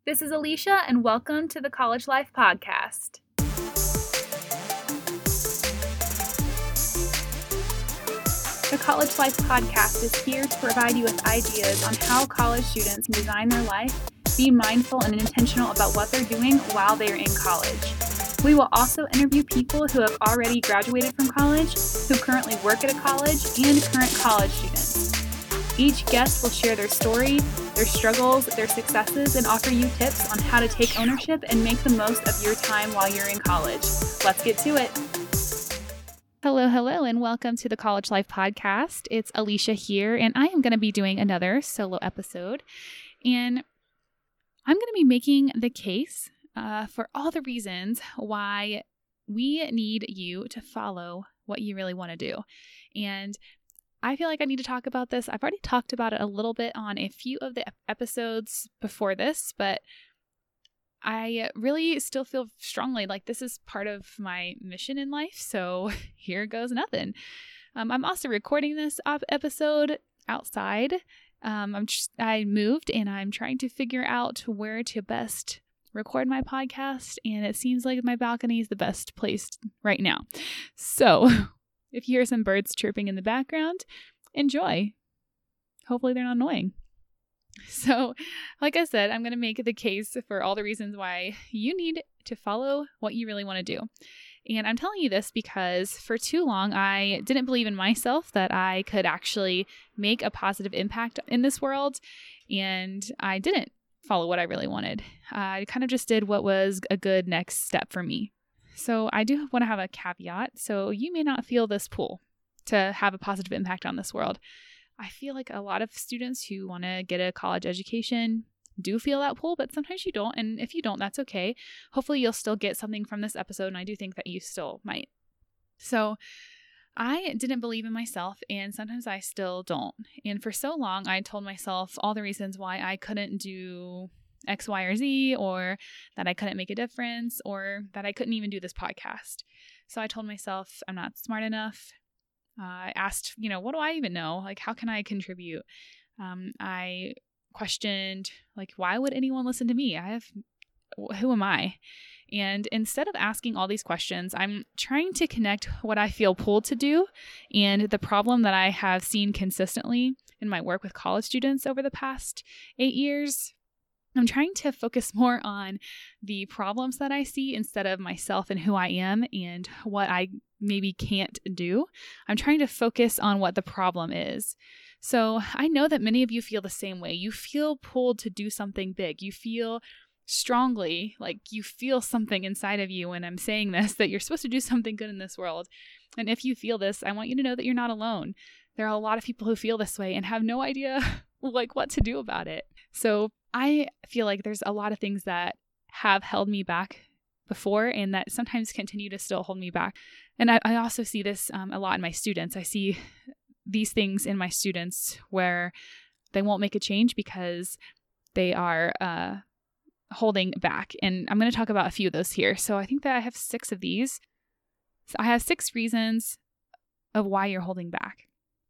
This is Alicia, and welcome to the College Life Podcast. The College Life Podcast is here to provide you with ideas on how college students design their life, be mindful and intentional about what they're doing while they are in college. We will also interview people who have already graduated from college, who currently work at a college, and current college students. Each guest will share their story, their struggles, their successes, and offer you tips on how to take ownership and make the most of your time while you're in college. Let's get to it. Hello, and welcome to the College Life Podcast. It's Alicia here, and I am going to be doing another solo episode. And I'm going to be making the case for all the reasons why we need you to follow what you really want to do. And I feel like I need to talk about this. I've already talked about it a little bit on a few of the episodes before this, but I really still feel strongly like this is part of my mission in life. So here goes nothing. I'm also recording this episode outside. I moved and I'm trying to figure out where to best record my podcast, and it seems like my balcony is the best place right now. So if you hear some birds chirping in the background, enjoy. Hopefully they're not annoying. So, like I said, I'm going to make the case for all the reasons why you need to follow what you really want to do. And I'm telling you this because for too long, I didn't believe in myself that I could actually make a positive impact in this world. And I didn't follow what I really wanted. I kind of just did what was a good next step for me. So I do want to have a caveat. So you may not feel this pull to have a positive impact on this world. I feel like a lot of students who want to get a college education do feel that pull, but sometimes you don't. And if you don't, that's okay. Hopefully you'll still get something from this episode. And I do think that you still might. So I didn't believe in myself, and sometimes I still don't. And for so long, I told myself all the reasons why I couldn't do X, Y, or Z, or that I couldn't make a difference, or that I couldn't even do this podcast. So I told myself I'm not smart enough. I asked, what do I even know? Like, how can I contribute? I questioned, why would anyone listen to me? Who am I? And instead of asking all these questions, I'm trying to connect what I feel pulled to do and the problem that I have seen consistently in my work with college students over the past 8 years. I'm trying to focus more on the problems that I see instead of myself and who I am and what I maybe can't do. I'm trying to focus on what the problem is. So I know that many of you feel the same way. You feel pulled to do something big. You feel strongly, like you feel something inside of you when I'm saying this, that you're supposed to do something good in this world. And if you feel this, I want you to know that you're not alone. There are a lot of people who feel this way and have no idea what to do about it. So I feel like there's a lot of things that have held me back before and that sometimes continue to still hold me back. And I also see this a lot in my students. I see these things in my students where they won't make a change because they are holding back. And I'm going to talk about a few of those here. So I think that I have 6 of these. So I have 6 reasons of why you're holding back.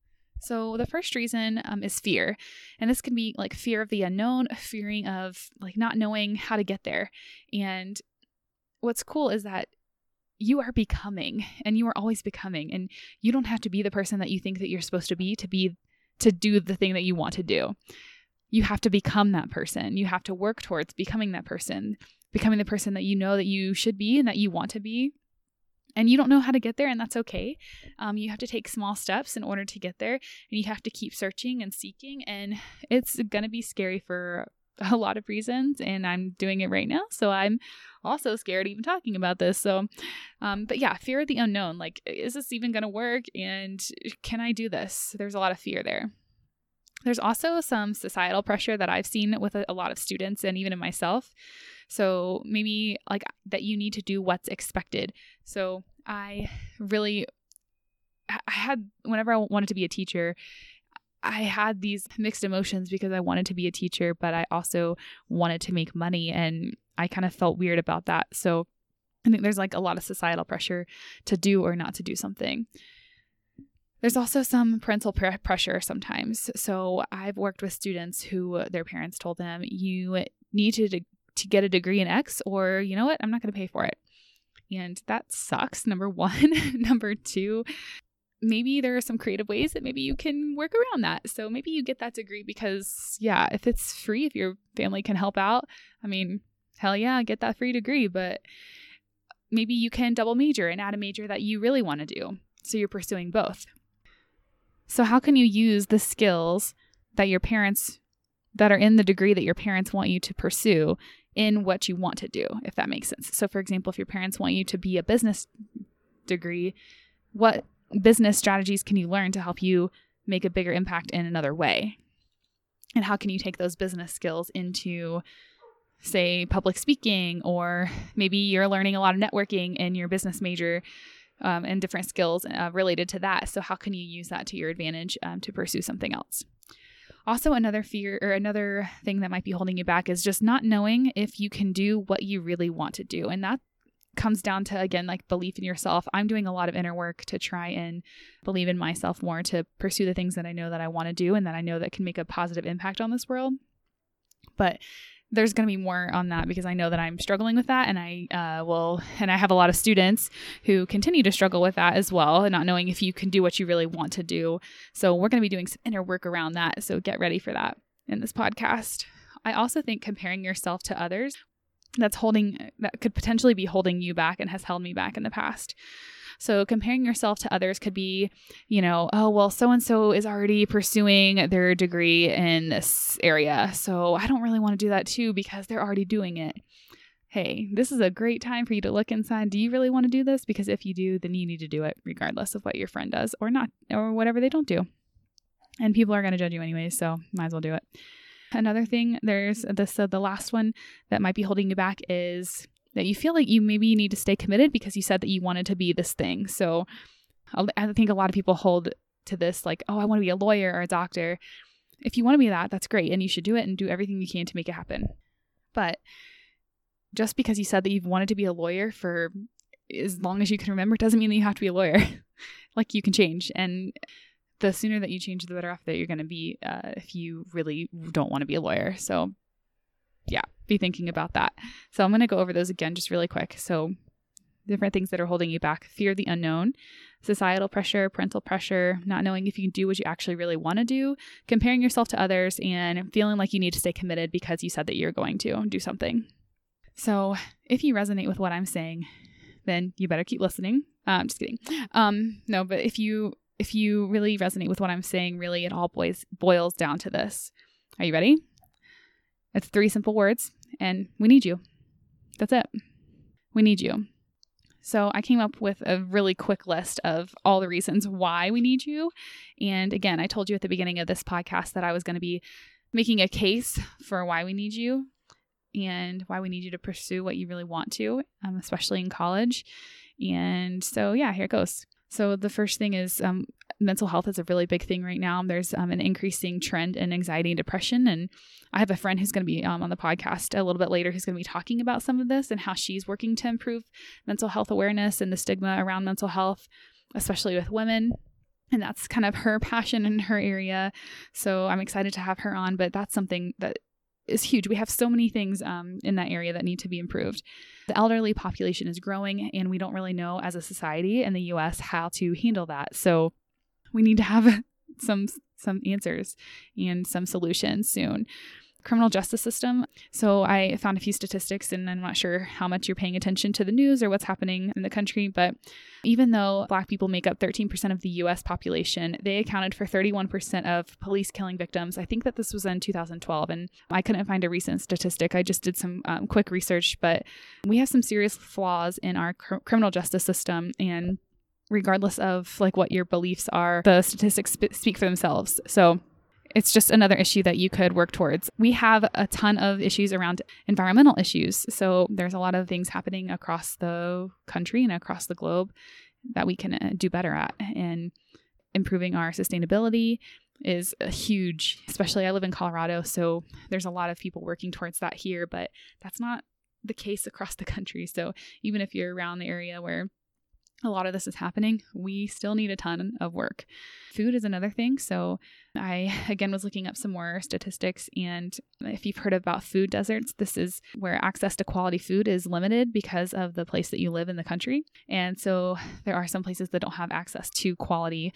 So the first reason is fear. And this can be like fear of the unknown, fearing of not knowing how to get there. And what's cool is that you are becoming, and you are always becoming, and you don't have to be the person that you think that you're supposed to do the thing that you want to do. You have to become that person. You have to work towards becoming that person, becoming the person that you know that you should be and that you want to be. And you don't know how to get there, and that's okay. You have to take small steps in order to get there, and you have to keep searching and seeking, and it's going to be scary for a lot of reasons, and I'm doing it right now, so I'm also scared even talking about this. So, but yeah, fear of the unknown. Is this even going to work, and can I do this? There's a lot of fear there. There's also some societal pressure that I've seen with a lot of students and even in myself. So maybe that you need to do what's expected. So whenever I wanted to be a teacher, I had these mixed emotions because I wanted to be a teacher, but I also wanted to make money, and I kind of felt weird about that. So I think there's a lot of societal pressure to do or not to do something. There's also some parental pressure sometimes. So I've worked with students who their parents told them, you need to to get a degree in X, or you know what, I'm not going to pay for it. And that sucks, number one. Number two, maybe there are some creative ways that maybe you can work around that. So maybe you get that degree because, yeah, if it's free, if your family can help out, I mean, hell yeah, get that free degree. But maybe you can double major and add a major that you really want to do. So you're pursuing both. So how can you use the skills that are in the degree that your parents want you to pursue in what you want to do, if that makes sense? So for example, if your parents want you to be a business degree, what business strategies can you learn to help you make a bigger impact in another way? And how can you take those business skills into, say, public speaking, or maybe you're learning a lot of networking in your business major and different skills related to that. So how can you use that to your advantage to pursue something else? Also, another fear or another thing that might be holding you back is just not knowing if you can do what you really want to do. And that comes down to, again, like belief in yourself. I'm doing a lot of inner work to try and believe in myself more, to pursue the things that I know that I want to do and that I know that can make a positive impact on this world. But there's going to be more on that because I know that I'm struggling with that, and I have a lot of students who continue to struggle with that as well, and not knowing if you can do what you really want to do. So we're going to be doing some inner work around that. So get ready for that in this podcast. I also think comparing yourself to others, that could potentially be holding you back and has held me back in the past. So comparing yourself to others could be, oh, well, so-and-so is already pursuing their degree in this area, so I don't really want to do that too because they're already doing it. Hey, this is a great time for you to look inside. Do you really want to do this? Because if you do, then you need to do it regardless of what your friend does or not, or whatever they don't do. And people are going to judge you anyway, so might as well do it. Another thing, there's this, the last one that might be holding you back is that you feel like you need to stay committed because you said that you wanted to be this thing. So I think a lot of people hold to this like, oh, I want to be a lawyer or a doctor. If you want to be that, that's great. And you should do it and do everything you can to make it happen. But just because you said that you've wanted to be a lawyer for as long as you can remember doesn't mean that you have to be a lawyer. Like, you can change. And the sooner that you change, the better off that you're going to be if you really don't want to be a lawyer. So yeah, be thinking about that. So I'm going to go over those again just really quick. So different things that are holding you back: fear of the unknown, societal pressure, parental pressure, not knowing if you can do what you actually really want to do, comparing yourself to others, and feeling like you need to stay committed because you said that you're going to do something. So if you resonate with what I'm saying, then you better keep listening. Just kidding. No, but if you really resonate with what I'm saying, really it all boils down to this. Are you ready? It's 3 simple words, and we need you. That's it. We need you. So I came up with a really quick list of all the reasons why we need you. And again, I told you at the beginning of this podcast that I was going to be making a case for why we need you and why we need you to pursue what you really want to, especially in college. And so, yeah, here it goes. So the first thing is mental health is a really big thing right now. There's an increasing trend in anxiety and depression. And I have a friend who's going to be on the podcast a little bit later who's going to be talking about some of this and how she's working to improve mental health awareness and the stigma around mental health, especially with women. And that's kind of her passion in her area. So I'm excited to have her on, but that's something that is huge. We have so many things in that area that need to be improved. The elderly population is growing, and we don't really know as a society in the U.S. how to handle that. So we need to have some answers and some solutions soon. Criminal justice system. So I found a few statistics, and I'm not sure how much you're paying attention to the news or what's happening in the country, but even though Black people make up 13% of the U.S. population, they accounted for 31% of police killing victims. I think that this was in 2012, and I couldn't find a recent statistic. I just did some quick research, but we have some serious flaws in our criminal justice system, and regardless of like what your beliefs are, the statistics speak for themselves. So it's just another issue that you could work towards. We have a ton of issues around environmental issues. So there's a lot of things happening across the country and across the globe that we can do better at. And improving our sustainability is a huge, especially I live in Colorado, so there's a lot of people working towards that here, but that's not the case across the country. So even if you're around the area where a lot of this is happening, we still need a ton of work. Food is another thing. So I, again, was looking up some more statistics. And if you've heard about food deserts, this is where access to quality food is limited because of the place that you live in the country. And so there are some places that don't have access to quality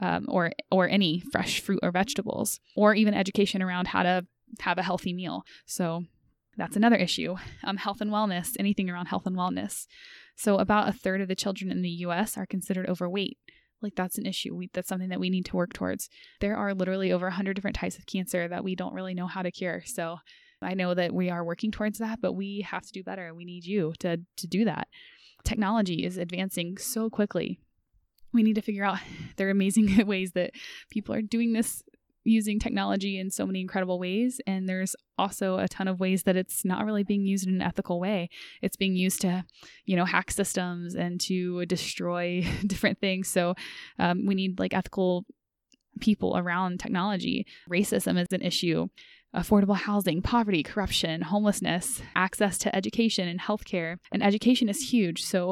or any fresh fruit or vegetables, or even education around how to have a healthy meal. So that's another issue. Health and wellness, anything around health and wellness. So about a third of the children in the US are considered overweight. Like that's an issue. That's something that we need to work towards. There are literally over 100 different types of cancer that we don't really know how to cure. So I know that we are working towards that, but we have to do better. We need you to do that. Technology is advancing so quickly. We need to figure out, there are amazing ways that people are doing this, using technology in so many incredible ways. And there's also a ton of ways that it's not really being used in an ethical way. It's being used to, hack systems and to destroy different things. So we need like ethical people around technology. Racism is an issue. Affordable housing, poverty, corruption, homelessness, access to education and healthcare. And education is huge. So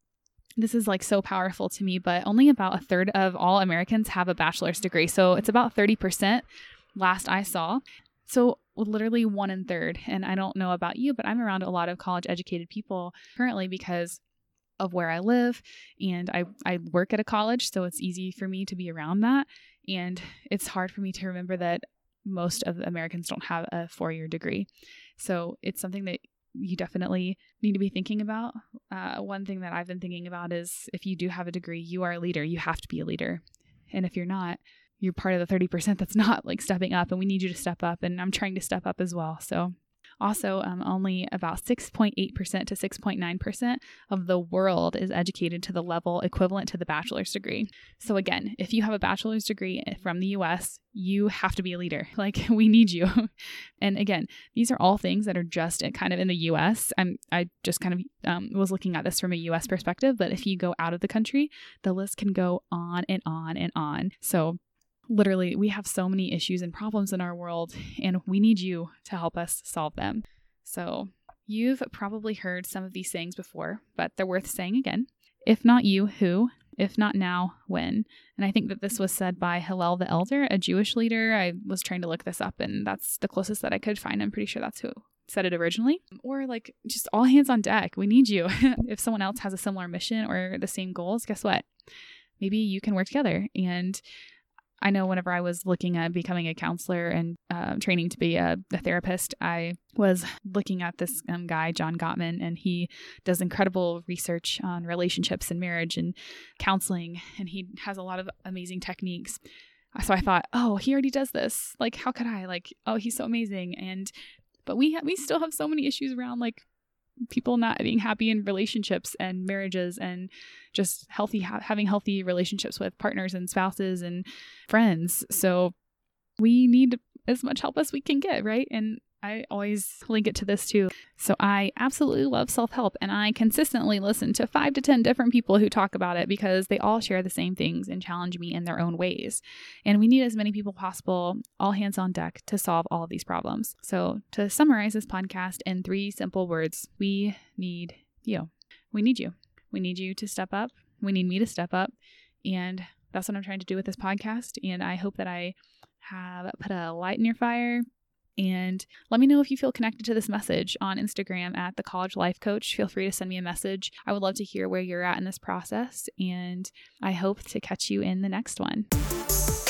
this is like so powerful to me, but only about a third of all Americans have a bachelor's degree. So it's about 30% last I saw. So literally 1 1/3. And I don't know about you, but I'm around a lot of college educated people currently because of where I live. And I work at a college, so it's easy for me to be around that. And it's hard for me to remember that most of Americans don't have a 4-year degree. So it's something that you definitely need to be thinking about. One thing that I've been thinking about is if you do have a degree, you are a leader. You have to be a leader. And if you're not, you're part of the 30% that's not like stepping up, and we need you to step up. And I'm trying to step up as well. So also, only about 6.8% to 6.9% of the world is educated to the level equivalent to the bachelor's degree. So again, if you have a bachelor's degree from the US, you have to be a leader. Like we need you. And again, these are all things that are just kind of in the US. I just kind of was looking at this from a US perspective, but if you go out of the country, the list can go on and on and on. So literally, we have so many issues and problems in our world, and we need you to help us solve them. So you've probably heard some of these sayings before, but they're worth saying again. If not you, who? If not now, when? And I think that this was said by Hillel the Elder, a Jewish leader. I was trying to look this up, and that's the closest that I could find. I'm pretty sure that's who said it originally. Or like just all hands on deck. We need you. If someone else has a similar mission or the same goals, guess what? Maybe you can work together. And I know whenever I was looking at becoming a counselor and training to be a therapist, I was looking at this guy, John Gottman, and he does incredible research on relationships and marriage and counseling, and he has a lot of amazing techniques. So I thought, oh, he already does this. Like, how could I? Like, oh, he's so amazing. But we still have so many issues around like people not being happy in relationships and marriages and just having healthy relationships with partners and spouses and friends. So we need as much help as we can get, right? And I always link it to this too. So I absolutely love self-help, and I consistently listen to 5 to 10 different people who talk about it because they all share the same things and challenge me in their own ways. And we need as many people possible, all hands on deck, to solve all of these problems. So to summarize this podcast in 3 simple words, we need you. We need you. We need you to step up. We need me to step up. And that's what I'm trying to do with this podcast. And I hope that I have put a light in your fire. And let me know if you feel connected to this message on Instagram at The College Life Coach. Feel free to send me a message. I would love to hear where you're at in this process. And I hope to catch you in the next one.